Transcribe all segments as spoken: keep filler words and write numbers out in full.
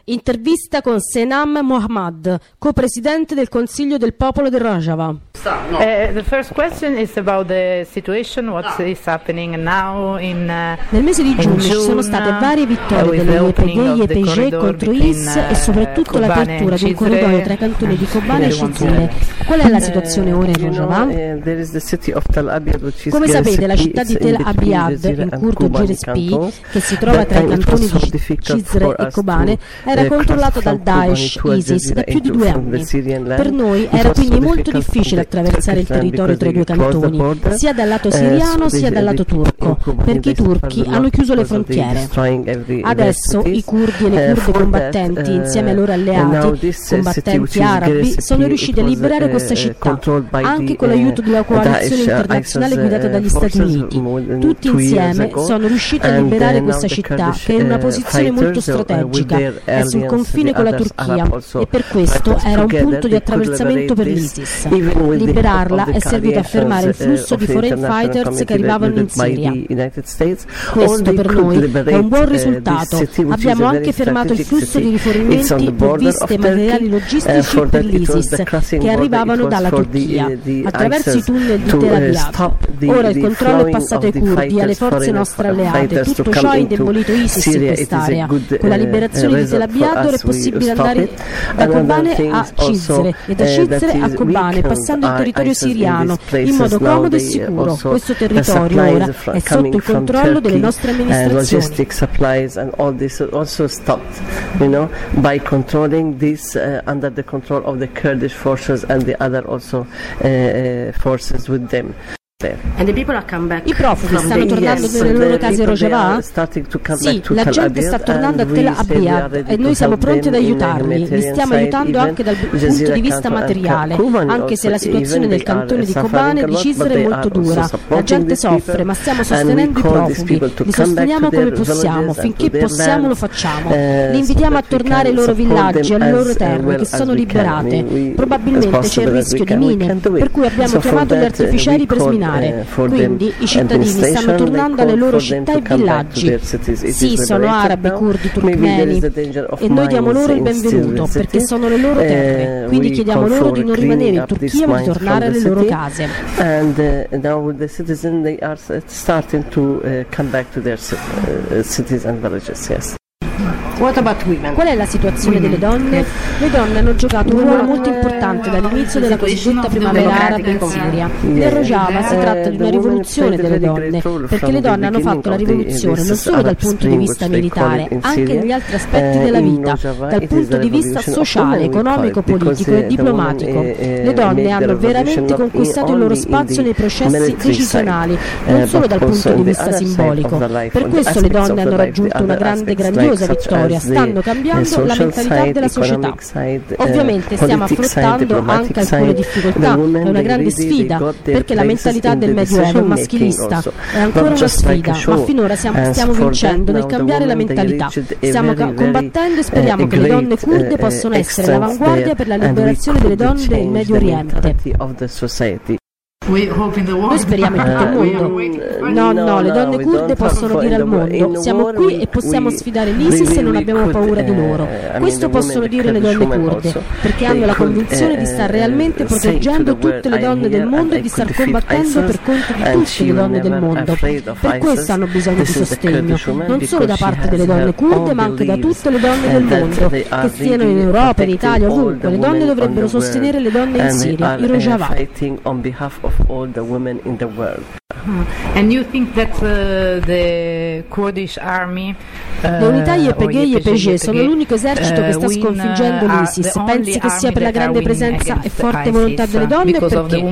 Intervista con Senam Mohammad, co-presidente del Consiglio del Popolo del Rojava. Uh, the first question is about the situation, what is happening now in uh, Nel mese di giugno ci sono state varie vittorie delle Y P G e P G contro I S e soprattutto l'apertura di un corridoio tra i cantoni di Kobane e Cizre. Qual è la situazione ora in Rojava? Come sapete, la città di Tel Abyad, in curdo G R S P, che si trova tra i cantoni di Cizre e Kobane, era controllata dal Daesh ISIS da più di due anni. Per noi era quindi molto difficile attraversare il territorio tra i due cantoni, sia dal lato siriano sia dal lato turco, perché i turchi hanno chiuso le frontiere. Adesso i curdi e le kurde combattenti, insieme ai loro alleati, combattenti arabi, sono riusciti a liberare questa città, anche con l'aiuto della coalizione internazionale guidata dagli Stati Uniti. Tutti insieme sono riusciti a liberare questa città, che è in una posizione molto strategica, è sul confine con la Turchia, e per questo era un punto di attraversamento per l'ISIS. Liberarla è servito a fermare il flusso di foreign fighters che arrivavano in Siria. Questo per noi è un buon risultato. Abbiamo anche fermato il flusso di rifornimenti, provviste e materiali logistici per l'ISIS che arrivavano dalla Turchia attraverso i tunnel di Tel Abyad. Ora il controllo è passato ai curdi e alle forze nostre alleate. Tutto ciò ha indebolito ISIS in quest'area. Con la liberazione di Tel Abyad ora è possibile andare da Kobane a Cizre e da Cizre a Kobane, passando il territorio siriano in modo comodo e sicuro. Questo territorio ora è sotto il controllo delle nostre amministrazioni. I profughi stanno tornando nelle loro case Rojava? Sì, la gente sta tornando a Tel Abyad e noi siamo pronti ad aiutarli. Li stiamo aiutando anche dal punto di vista materiale, anche se la situazione del cantone di Kobane e di Cizre è molto dura. La gente soffre, ma stiamo sostenendo i profughi. Li sosteniamo come possiamo, finché possiamo lo facciamo. Li invitiamo a tornare ai loro villaggi, alle loro terre che sono liberate. Probabilmente c'è il rischio di mine, per cui abbiamo chiamato gli artificieri per sminare. Quindi i cittadini stanno tornando alle loro città e villaggi. Sì, sono arabi, curdi, turkmeni, e noi diamo loro il benvenuto perché sono le loro terre. Quindi chiediamo loro di non rimanere in Turchia ma di tornare alle loro case. And now the citizens they are starting to come back to their cities and villages. Yes. Qual è la situazione delle donne? Le donne hanno giocato un ruolo molto importante dall'inizio della cosiddetta primavera araba in Siria. Nel Rojava si tratta di una rivoluzione delle donne, perché le donne hanno fatto la rivoluzione non solo dal punto di vista militare, anche negli altri aspetti della vita, dal punto di vista sociale, economico, politico e diplomatico. Le donne hanno veramente conquistato il loro spazio nei processi decisionali, non solo dal punto di vista simbolico. Per questo le donne hanno raggiunto una grande, grandiosa vittoria. Stanno cambiando la mentalità della società. Ovviamente stiamo affrontando anche alcune difficoltà, è una grande sfida perché la mentalità del Medioevo è maschilista, è ancora una sfida, ma finora siamo, stiamo vincendo nel cambiare la mentalità, stiamo ca- combattendo e speriamo che le donne kurde possano essere l'avanguardia per la liberazione delle donne del Medio Oriente. Noi speriamo in tutto il mondo. No, no, le donne kurde possono dire al mondo: siamo qui e possiamo sfidare l'ISIS e non abbiamo paura di loro. Questo possono dire le donne kurde, perché hanno la convinzione di star realmente proteggendo tutte le donne del mondo e di star combattendo per conto di tutte le donne del mondo. Per questo hanno bisogno di sostegno, non solo da parte delle donne kurde, ma anche da tutte le donne del mondo, che siano in Europa, in Italia, ovunque. Le donne dovrebbero sostenere le donne in Siria, in Rojava. All the women in the world. Hmm. And you think that uh, the Kurdish army, uh, le unità Y P G e Y P G sono l'unico esercito che sta sconfiggendo l'ISIS. Pensi che sia per la grande presenza e forte volontà delle donne o perché?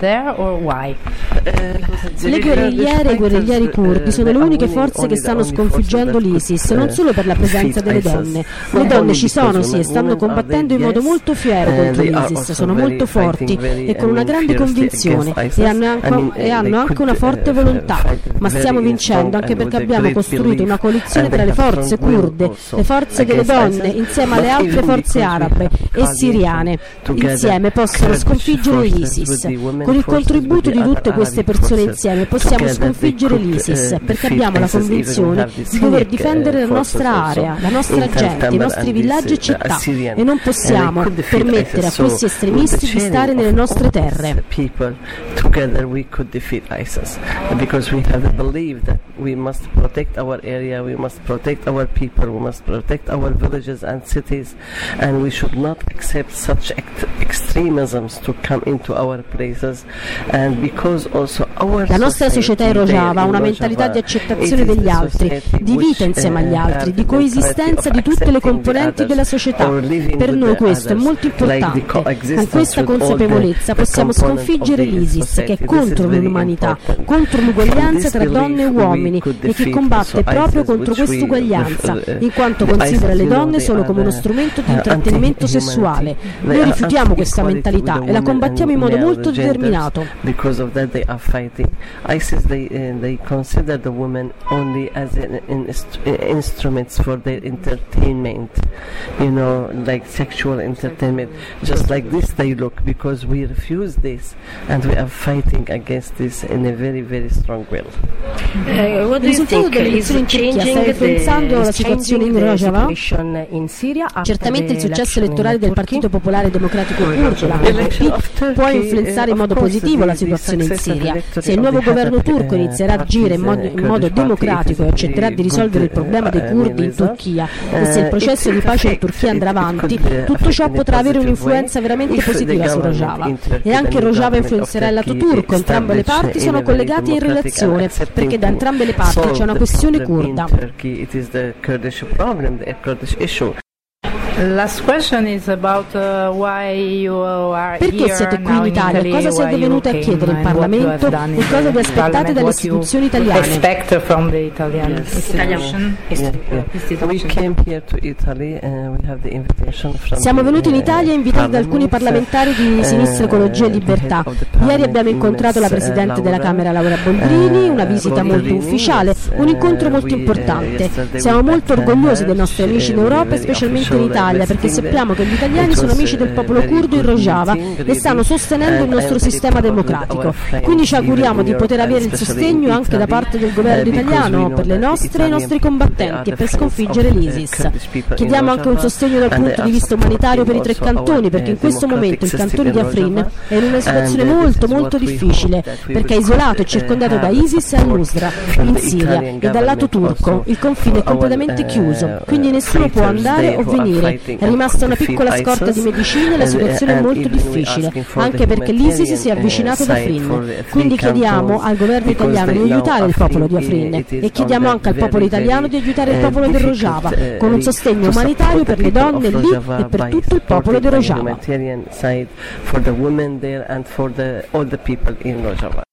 Le guerrigliere e i guerriglieri kurdi sono le uniche forze che stanno sconfiggendo l'ISIS, non solo per la presenza delle donne. Le donne ci sono, sì, e stanno combattendo in modo molto fiero contro l'ISIS, sono molto forti e con una grande convinzione. coalizione e hanno anche, e hanno anche una forte volontà, ma stiamo vincendo anche perché abbiamo costruito una coalizione tra le forze kurde, le forze delle donne insieme alle altre forze arabe e siriane. Insieme possono sconfiggere l'ISIS. Con il contributo di tutte queste persone insieme possiamo sconfiggere l'ISIS, perché abbiamo la convinzione di dover difendere la nostra area, la nostra gente, i nostri villaggi e città, e non possiamo permettere a questi estremisti di stare nelle nostre terre. Together we could defeat ISIS, because we have believed that we must protect our area, we must protect our people, we must protect our villages and cities, and we should not accept such extremisms to come into our places. And because also our la nostra società in Rojava ha una mentalità di accettazione degli altri, di vita insieme agli altri, di coesistenza di tutte le componenti della società. Per noi questo è molto importante. Con questa consapevolezza possiamo sconfiggere l'ISIS, che è contro l'umanità, contro l'uguaglianza tra donne e uomini, e che combatte proprio contro questa uguaglianza, in quanto considera le donne solo come uno strumento di intrattenimento sessuale. Noi rifiutiamo questa mentalità e la combattiamo in modo molto determinato. Because of that they are fighting. ISIS they uh, they consider the women only as an, an inst instruments for their entertainment, you know, like sexual entertainment. Just like this they look, because we refuse this and we are fighting against this in a very very strong will. Uh, what do you think is changing influenzando la situazione in Rojava? Certamente il successo elettorale del Partito Popolare Democratico Curdo, la P P, può influenzare in modo positivo la situazione in Siria. Se il nuovo governo turco inizierà a agire in modo, in modo democratico e accetterà di risolvere il problema dei curdi in Turchia, e se il processo di pace in Turchia andrà avanti, tutto ciò potrà avere un'influenza veramente positiva su Rojava. E anche Rojava influenzerà il lato turco. Entrambe le parti sono collegate in relazione, perché da entrambe le parti c'è una questione curda. Last question is about uh, why you are Perché here siete qui now in Italia? Italy, Cosa siete venuti a chiedere in Parlamento e cosa vi aspettate dalle istituzioni italiane? Expect from the Italian institution. Siamo venuti in Italia invitati da alcuni parlamentari di Sinistra Ecologia e Libertà. Ieri abbiamo incontrato la Presidente della Camera Laura Boldrini, una visita molto ufficiale, un incontro molto importante. Siamo molto orgogliosi dei nostri amici in Europa e specialmente in Italia, perché sappiamo che gli italiani sono amici del popolo curdo in Rojava e stanno sostenendo il nostro sistema democratico. Quindi ci auguriamo di poter avere il sostegno anche da parte del governo italiano per le nostre e i nostri combattenti e per sconfiggere l'ISIS. Chiediamo anche un sostegno dal punto di vista umanitario per i tre cantoni, perché in questo momento il cantone di Afrin è in una situazione molto molto difficile, perché è isolato e circondato da ISIS e al-Nusra in Siria, e dal lato turco il confine è completamente chiuso, quindi nessuno può andare o venire. È rimasta una piccola scorta di medicine e la situazione è molto difficile, anche perché l'ISIS si è avvicinato ad Afrin. Quindi chiediamo al governo italiano di aiutare il popolo di Afrin e chiediamo anche al popolo italiano di aiutare il popolo del Rojava con un sostegno umanitario per le donne lì e per tutto il popolo di Rojava.